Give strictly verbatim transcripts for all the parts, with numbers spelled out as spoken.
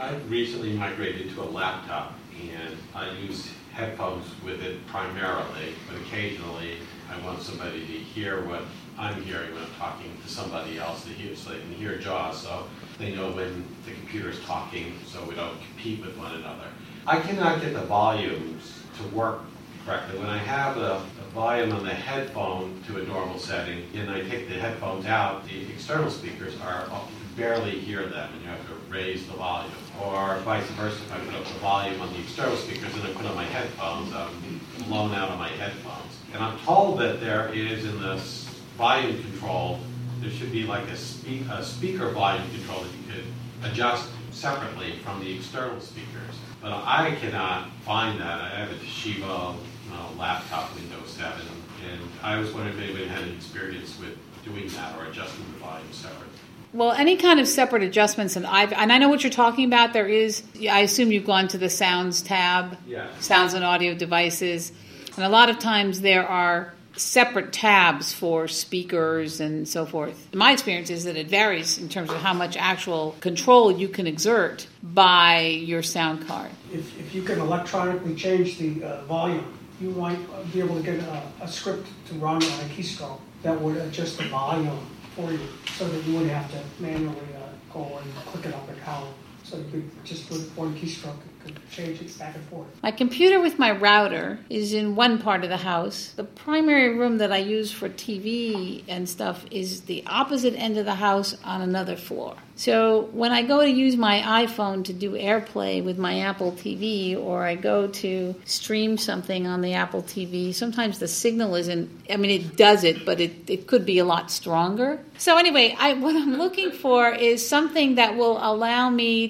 I've recently migrated to a laptop, and I use headphones with it primarily, but occasionally I want somebody to hear what I'm hearing when I'm talking to somebody else, to hear, so they can hear JAWS, so they know when the computer's talking, so we don't compete with one another. I cannot get the volumes to work correctly. When I have the, the volume on the headphone to a normal setting, and I take the headphones out, the external speakers are, you can barely hear them, and you have to raise the volume. Or vice versa, if I put up the volume on the external speakers and I put on my headphones, I'm blown out on my headphones. And I'm told that there is in this volume control, there should be like a, spe- a speaker volume control that you could adjust separately from the external speakers. But I cannot find that. I have a Toshiba you know, laptop, Windows seven, and I was wondering if anybody had any experience with doing that or adjusting the volume separately. Well, any kind of separate adjustments, and I and I know what you're talking about. There is, I assume you've gone to the Sounds tab, yeah. Sounds and Audio Devices, and a lot of times there are separate tabs for speakers and so forth. My experience is that it varies in terms of how much actual control you can exert by your sound card. If, if you can electronically change the uh, volume, you might be able to get a, a script to run on a keystroke that would adjust the volume for you, so that you wouldn't have to manually uh, go and click it up and down. So you could just with one keystroke could change it back and forth. My computer with my router is in one part of the house. The primary room that I use for T V and stuff is the opposite end of the house on another floor. So when I go to use my iPhone to do AirPlay with my Apple T V, or I go to stream something on the Apple T V, sometimes the signal isn't, I mean, it does it, but it, it could be a lot stronger. So anyway, I, what I'm looking for is something that will allow me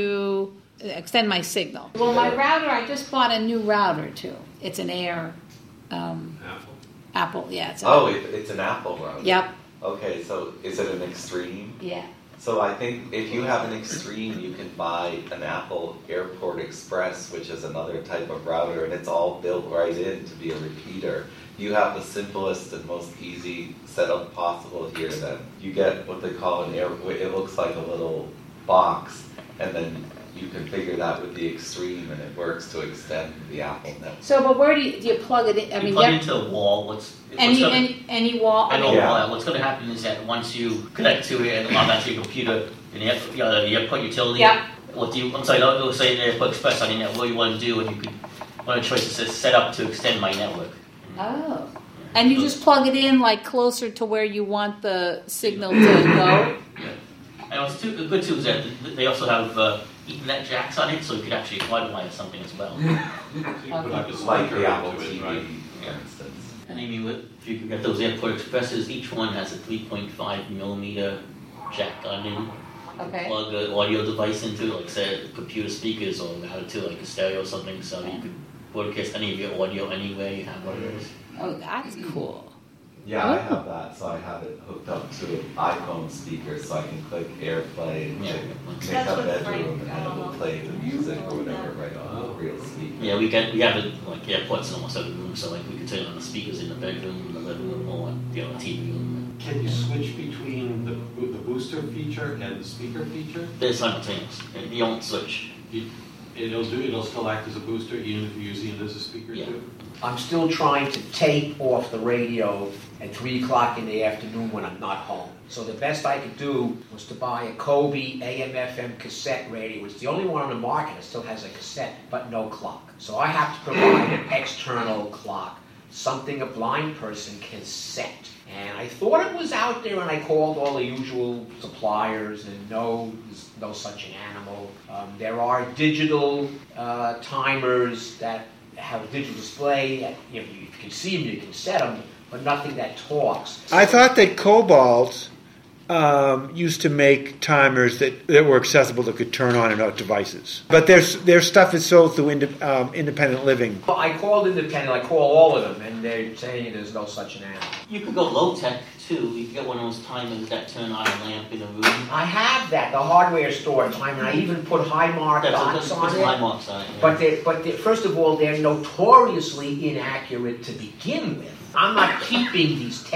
to extend my signal. Well, my router, I just bought a new router, too. It's an Air. Um, Apple? Apple, yeah. It's oh, it, it's an Apple router. Yep. Okay, so is it an Extreme? Yeah. So I think if you have an Extreme, you can buy an Apple Airport Express, which is another type of router, and it's all built right in to be a repeater. You have the simplest and most easy setup possible here. Then you get what they call an air. It looks like a little box, and then you configure that with the Extreme, and it works to extend the Apple network. So, but where do you, do you plug it in? I you mean, plug yeah, into a wall. What's, any, what's gonna, any any wall? I any mean, wall. What's going to happen is that once you connect to it and log onto your computer, and you have, you know, you have put utility. Yeah. What do you? I'm sorry. Don't say Airport Express on your network. What you want to do, and you could one of the choices is set up to extend my network. Oh. And you just plug it in like closer to where you want the signal to go. Yeah. And what's too, the good too is that they also have uh, Ethernet jacks on it, so you could actually hardwire something as well. So you put like a Like speaker the Apple into T it, V, right? for instance. And I mean, if you could get those Airport Expresses, each one has a three point five millimeter jack on it. Okay. Plug an audio device into it, like say computer speakers, or router to like a stereo or something, so you could broadcast any of your audio anywhere you have one of those. Oh, that's cool. Yeah, I have that, so I have it hooked up to an iPhone speaker, so I can click AirPlay and Yeah. pick That's up what bedroom, Frank, and then it will um, play the music or whatever right on the real speaker. Yeah, we get we have it like AirPods in almost every room, so like we can turn it on the speakers in the bedroom, in the living room, or you know, T V room. Can you switch between the the booster feature and the speaker feature? They're simultaneous. You don't switch. You, it'll do. It'll still act as a booster even if you're using it as a speaker Yeah. too. I'm still trying to tape off the radio at three o'clock in the afternoon when I'm not home. So the best I could do was to buy a Kobe A M F M cassette radio. It's the only one on the market that still has a cassette, but no clock. So I have to provide an external clock, something a blind person can set. And I thought it was out there, and I called all the usual suppliers, and no, there's no such an animal. Um, there are digital uh, timers that have a digital display. That, you know, you can see them, you can set them, but nothing that talks. I thought that Cobalt um, used to make timers that, that were accessible that could turn on and off devices. But there's their stuff is sold through ind- um, independent living. I called independent, I call all of them, and they're saying there's no such an animal. You could go low tech too. You could get one of those timers that turn on a lamp in a room. I have that, the hardware store timer. I even put high mark That's dots a, on put it. high marks on it. Yeah. But they, but they, first of all, they're notoriously inaccurate to begin with. I'm not keeping these tapes.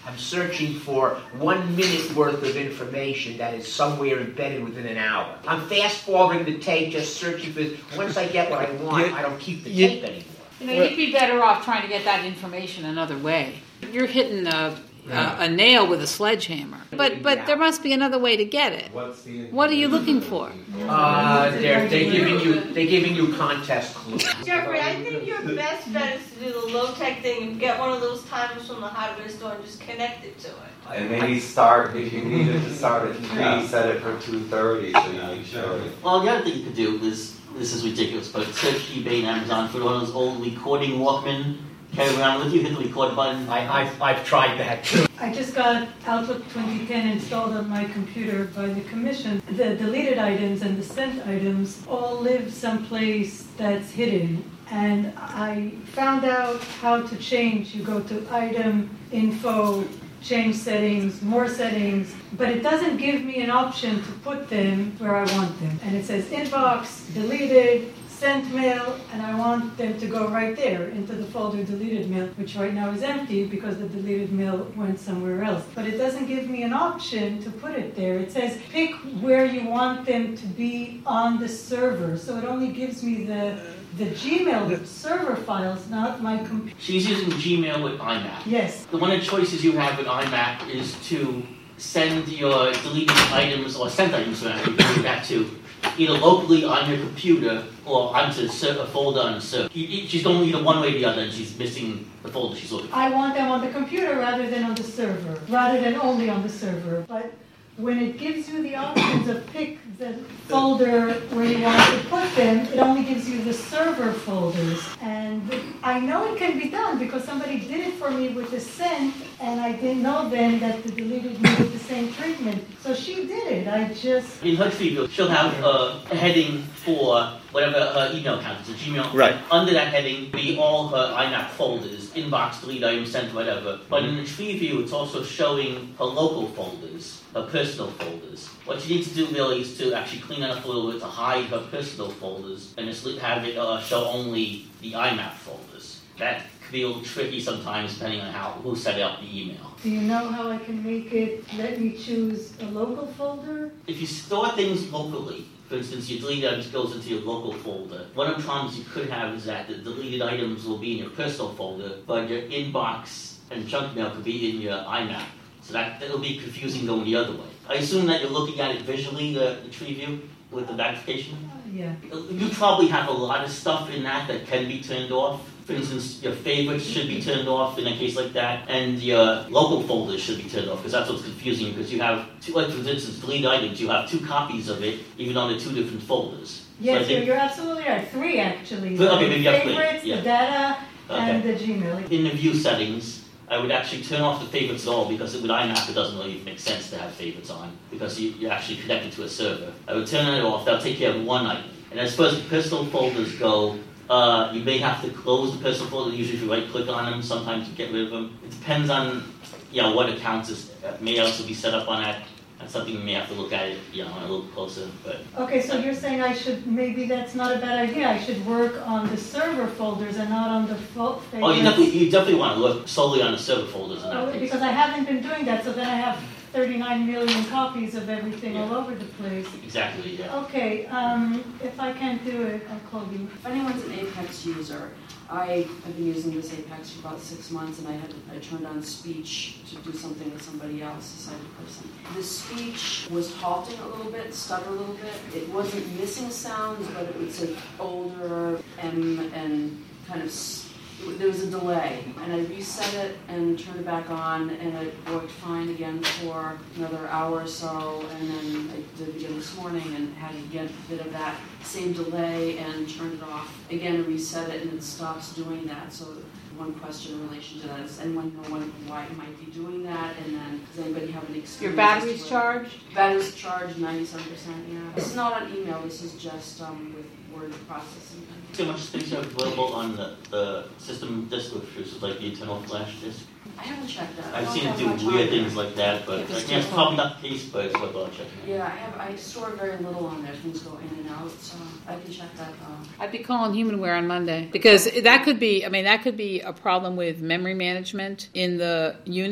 I'm searching for one minute worth of information that is somewhere embedded within an hour. I'm fast forwarding the tape, just searching for. Once I get what I want, You- I don't keep the you- tape anymore. You know, you'd be better off trying to get that information another way. You're hitting a, a, a nail with a sledgehammer. But but there must be another way to get it. What's the? What are you looking for? Uh, they're they're giving you they're giving you contest clues. Jeffrey, I think your best bet is to do the low-tech thing and get one of those timers from the hardware store and just connect it to it. And maybe start, if you needed to start at three, set it for two thirty, so you make sure. Well, the other thing you could do is, this is ridiculous, but search eBay and Amazon for one of those old recording Walkman, carry around with you, hit the record button. I I've, I've tried that too. I just got Outlook twenty ten installed on my computer by the commission. The deleted items and the sent items all live someplace that's hidden. And I found out how to change. You go to item, info, change settings, more settings, but it doesn't give me an option to put them where I want them. And it says inbox, deleted, sent mail, and I want them to go right there into the folder deleted mail, which right now is empty because the deleted mail went somewhere else. But it doesn't give me an option to put it there. It says pick where you want them to be on the server. So it only gives me the the Gmail server files, not my computer. She's using Gmail with iMac. Yes. The one of the choices you have with iMac is to send your deleted items, or sent items, rather, you can do that too, either locally on your computer or onto a folder on a server. She's going either one way or the other, and she's missing the folder she's looking for. I want them on the computer rather than on the server, rather than only on the server. But when it gives you the options of pick the folder where you want to put them, it only gives you the server folders. And I know it can be done because somebody did it for me with the sent, and I didn't know then that the deleted needed the same treatment. So she did it. I just... In her preview, she'll have a, a heading for whatever her email account is, a Gmail. Right. Under that heading be all her iMac folders, inbox, delete item, sent, whatever. But in the tree view, it's also showing her local folders, her personal folders. What she needs to do really is to actually clean that up a little bit to hide her personal folders and just have it uh, show only the iMac folders. That could be a little tricky sometimes depending on how who set up the email. Do you know how I can make it let me choose a local folder? If you store things locally, for instance, your deleted items goes into your local folder. One of the problems you could have is that the deleted items will be in your personal folder, but your inbox and junk mail could be in your iMac. So that it'll be confusing going the other way. I assume that you're looking at it visually, the, the tree view, with the magnification. Uh, yeah. You probably have a lot of stuff in that that can be turned off. For instance, your favorites should be turned off in a case like that, and your local folders should be turned off, because that's what's confusing, because you have, two, like for instance, deleted items, you have two copies of it, even on the two different folders. Yes, so think, you're absolutely right. Three, actually. Okay, the maybe you have three, favorites, yeah. the data, Okay. and the Gmail. In the view settings, I would actually turn off the favorites at all, because with iMac it doesn't really make sense to have favorites on, because you, you're actually connected to a server. I would turn it off, that'll take care of one item. And as far as the personal folders go, uh, you may have to close the personal folder. Usually if you right click on them, sometimes you get rid of them. It depends on you know, what accounts is, uh, may also be set up on that. That's something you may have to look at it, you know, a little closer. But Okay, so you're saying I should, maybe that's not a bad idea. I should work on the server folders and not on the fo- favorites. oh, you definitely, you definitely want to look solely on the server folders in that Oh, case. because I haven't been doing that, so then I have thirty-nine million copies of everything all over the place. Exactly, yeah. Okay, um, if I can't do it, I'll call you. If anyone's an Apex user, I have been using this Apex for about six months, and I had I turned on speech to do something with somebody else, a sighted person. The speech was halting a little bit, stutter a little bit. It wasn't missing sounds, but it was like older M and kind of. S- There was a delay, and I reset it and turned it back on, and it worked fine again for another hour or so, and then I did it again this morning and had again a bit of that same delay and turned it off. Again, reset it, and it stops doing that. So one question in relation to that is, anyone know when, why it might be doing that, and then does anybody have any experience? Your battery's with- charged? Battery's charged ninety-seven percent, yeah. This is not on email, this is just um, with word processing. See how much space you have available on the, the system disk, which is like the internal flash disk. I haven't checked that. I I've don't seen it have do much on weird there. things like that, but If it's again, it's too probably not the case, but it's worth checking out. Yeah, I have. I store very little on there. Things go in and out, so I can check that out. I'd be calling Humanware on Monday because that could be, I mean, that could be a problem with memory management in the unit.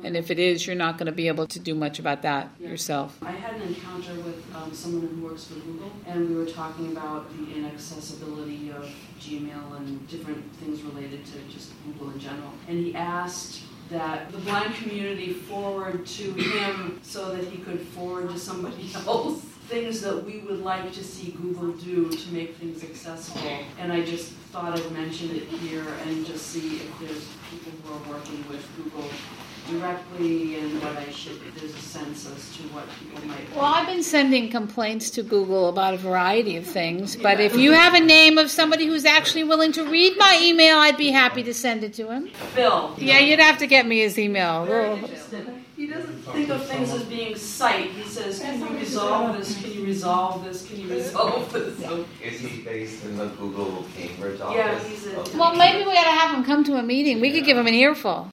And if it is, you're not going to be able to do much about that Yeah. yourself. I had an encounter with um, someone who works for Google, and we were talking about the inaccessibility of Gmail and different things related to just Google in general. And he asked that the blind community forward to him so that he could forward to somebody else things that we would like to see Google do to make things accessible. And I just thought I'd mention it here and just see if there's people who are working with Google directly and what I should, if there's a sense as to what people might. Well, I've been sending complaints to Google about a variety of things, but if you have a name of somebody who's actually willing to read my email, I'd be happy to send it to him. Phil. Yeah, you'd have to get me his email. Very Well, interested. He doesn't think of things as being sight. He says, can you resolve this? Can you resolve this? Can you resolve this? So, Is he based in the Google Cambridge office? yeah, he's a. Okay. Well, maybe we ought to have him come to a meeting. We could give him an earful.